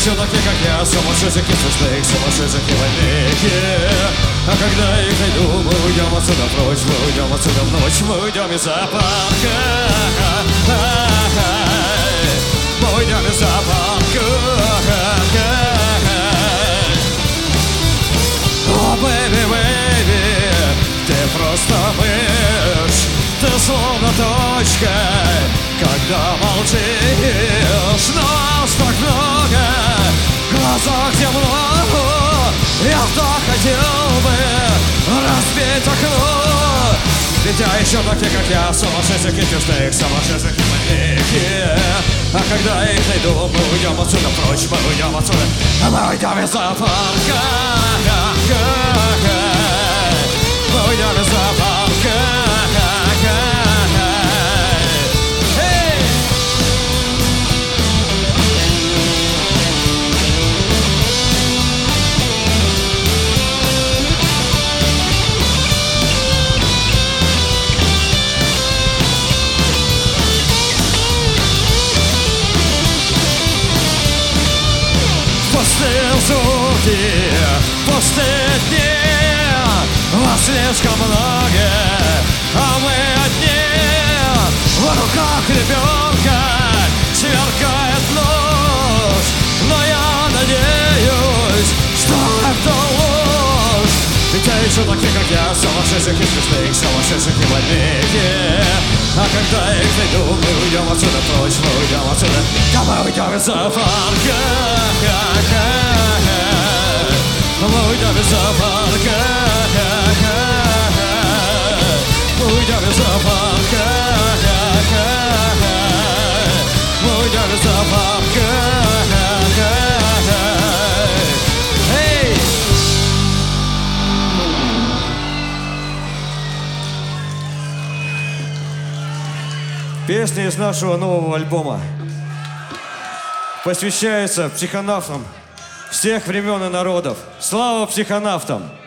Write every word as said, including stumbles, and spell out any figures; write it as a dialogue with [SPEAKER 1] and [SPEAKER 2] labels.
[SPEAKER 1] все-таки, как я, сумасшедших и смешных, сумасшедших и больных. А когда их найду, мы уйдем отсюда прочь, мы уйдем отсюда в ночь, мы уйдем из зоопарка. Мы уйдем из зоопарка. О, бэйби, бэйби, ты просто мышь, ты словно точка, когда молчишь. Нас так много, в глазах темно, я так хотел бы разбить окно. Ведь я еще такие, как я, сумасшедших и чужих, сумасшедших и больных. А когда их найду, мы уйдем отсюда прочь, мы уйдем отсюда, мы уйдем из зоопарка. Мы уйдем из зоопарка. Пустые звуки, пустые дни, вас слишком много, а мы одни. В руках ребенка сверкает нож, но я надеюсь, что это ложь. Ведь я еще таких, как я, сумасшедших и смешных, сумасшедших и больных. А когда их найду, мы уйдем отсюда прочь, мы уйдем отсюда, да мы уйдем из зоопарка. Мы уйдем из зоопарка. Мы уйдем из зоопарка. Мы уйдем из зоопарка. Эй! Песня из нашего нового альбома посвящается психонавтам всех времен и народов. Слава психонавтам!